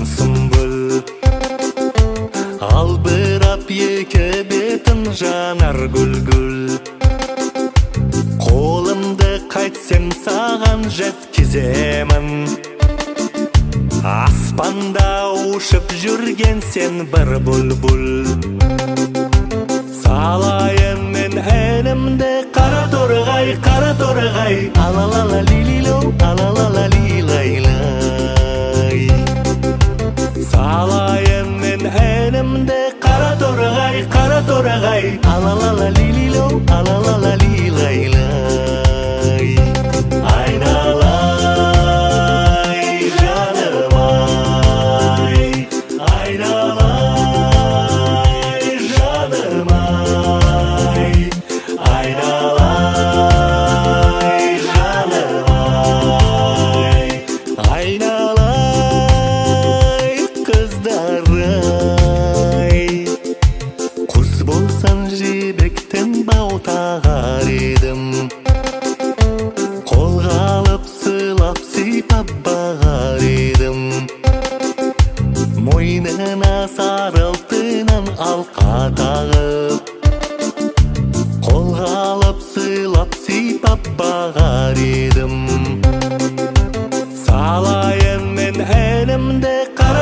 сұмбыл. Албырап екі бетін жанар гүл-гүл. Қолымды қайтсем саған жеткіземін. Аспанда ұшып жүрген сен бір бұлбұл. Салайын мен әнімді қара торғай, қара торғай. Алалала лилилоу, алалала лилайлай. Салайын мен әнімді қара торғай, қара торғай. Алалала лилилоу, алалала лилайлай. Айналай жаным ай, айналай жаным ай, айналай жаным ай, айналай қыздар-ай. Құс болсан жібектен бау тағар едім, қолға алып сылап сипап бағар едім. Мойнына сары алтыннан алқа тағып, қолға алып сылап сипап бағар едім. Салайын мен әнімді қара